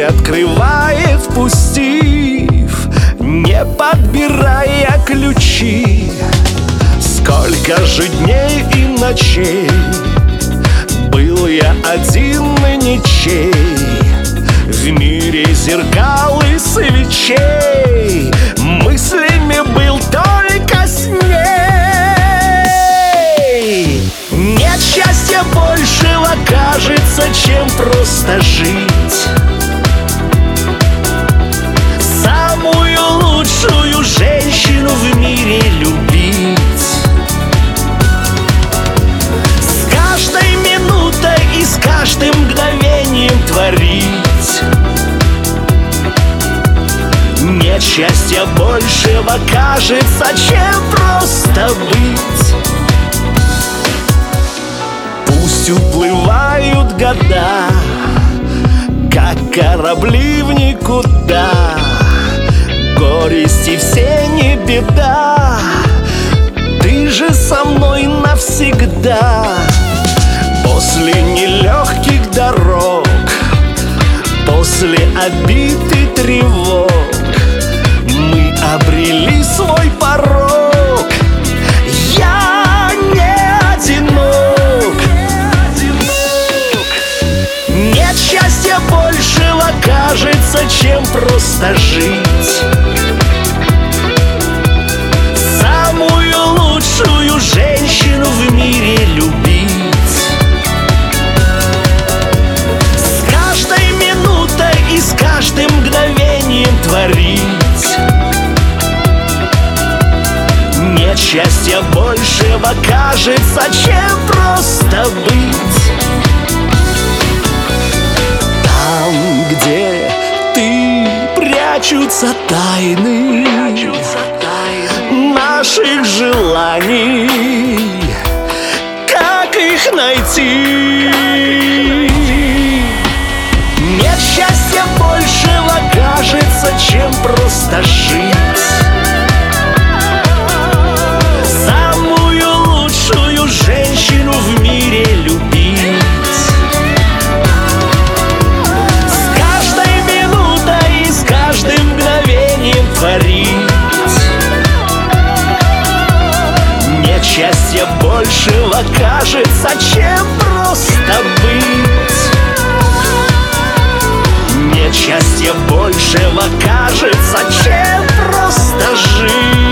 открывает, впустив, не подбирая ключи. Сколько же дней и ночей был я один и ничей в мире зеркал и свечей. Мыслями был только с ней. Нет счастья большего, кажется, чем просто жить, самую лучшую женщину в мире любить, с каждой минутой и с каждым мгновением творить. Нет счастья большего, кажется, чем просто быть. Пусть уплывают года, как корабли в никуда, горести все не беда, ты же со мной навсегда. После нелегких дорог, после обид и тревог мы обрели свой порог. Я не одинок. Нет счастья большего, кажется, чем просто жить, самую лучшую женщину в мире любить, с каждой минутой и с каждым мгновением творить. Нет счастья большего, кажется, чем просто быть. Там, где ты, прячутся тайны наших желаний. Как их найти? Нет счастья большего, кажется, чем просто жить, самую лучшую женщину в мире любить, с каждой минутой и с каждым мгновением творить. Нет счастья большего, кажется, чем просто быть. Нет счастья большего, кажется, чем просто жить.